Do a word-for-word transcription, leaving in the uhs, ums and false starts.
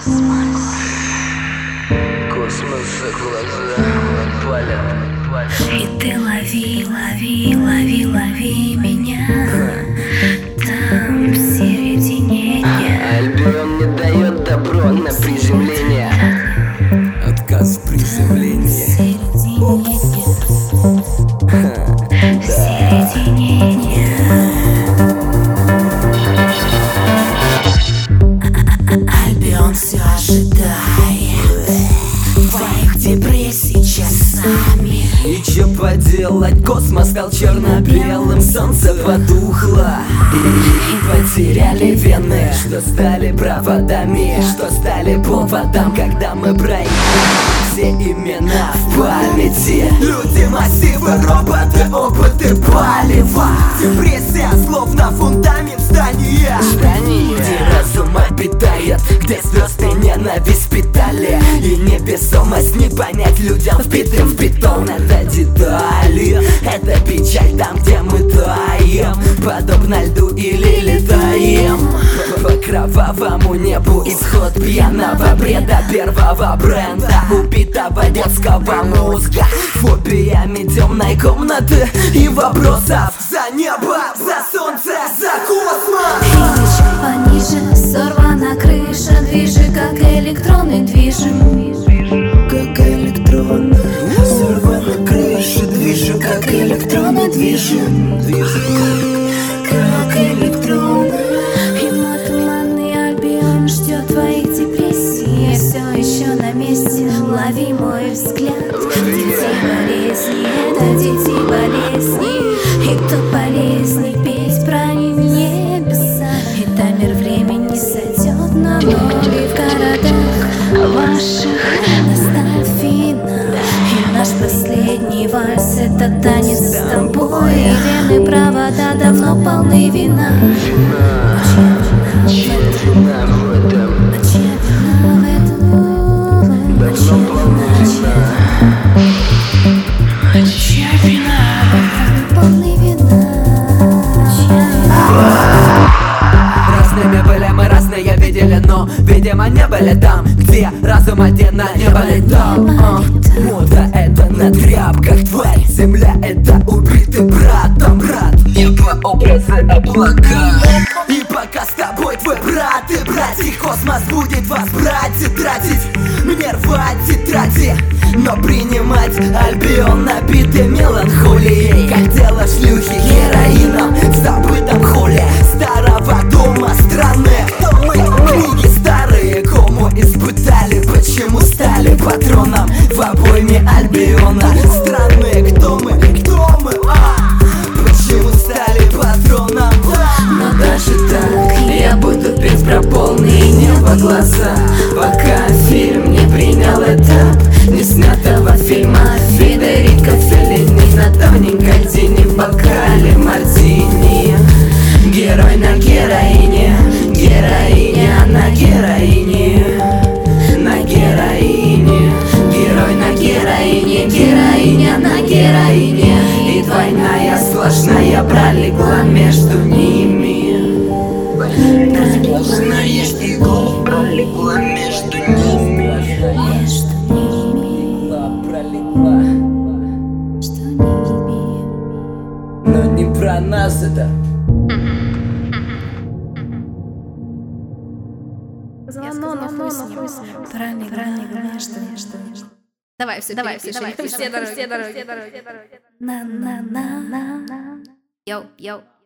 Космос за глаза палят. И ты лови, лови, лови, лови меня там, в середине. Альбион не дает добро на приземление. Отказ в приземлении. В середине. Альбион все ожидай твоих депрессий часами. И че поделать, космос стал черно-белым, солнце потухло и потеряли вены, что стали проводами, что стали поводом, когда мы проиграли все имена в памяти. Люди, массивы, роботы, опыты, палево. Депрессия словно фундамент здания, где разум обитает, где звезды ненависть питали, и невесомость не понять людям вбитым в бетон. Это детали, это печаль там, где мы таем, подобно льду или летаем по кровавому небу. Исход пьяного бреда первого бренда, убитого детского мозга, фобиями темной комнаты и вопросов за небо, за солнце, за космос. Пониже, сорвана крыша, движи, как электроны, движем. Как электроны, сорвана крыша, движу, как электроны, движем. Как электроны. И мой туманный Альбион ждет твоих депрессий. Все еще на месте, лови мой взгляд. Дети болезни, это дети болезни. И кто полезней петь про небеса. И таймер времени сойдет на ноль. И в городах ваших настал финал. И наш последний вальс — это танец с тобой. И вены провода давно полны вина. Чья вина в этом? А чья вина в этом? Давно полны вина. А чья вина в этом? Полны вина. Чья вина? Разными были мы, разные видели, но, видимо, не были там, где разум один, а не были там. А, мода — это на тряпках, тварь. Земля — это убитый братом, брат. Небо — образы облака. И пока с тобой твой брат и братья, космос будет вас брать и тратить. Мне рвать тетради, но принимать Альбион, набитый меланхолией, как дело шлюхи героином в забытом холле старого дома страны. Книги старые, кому испытали, почему стали патроном в обойме Альбиона. Страны, кто мы, кто мы, а? Почему стали патроном? Но даже так я буду петь про полные небо глаза, пока фильм не принял этап неснятого фильма Федерико Феллини на тоненькой тени в бокале мартини. Герой на героине, героиня на героине, на героине. Герой на героине, героиня на героине. И двойная сложная пролегла между ними. Сложная игла пролегла между ними. Между ними. Пролегла. Что ними? Но не про нас это. Давай, все, давай, все, давай, все дороги, все дороги, все дороги. На-на-на-на. Йоу, йоу.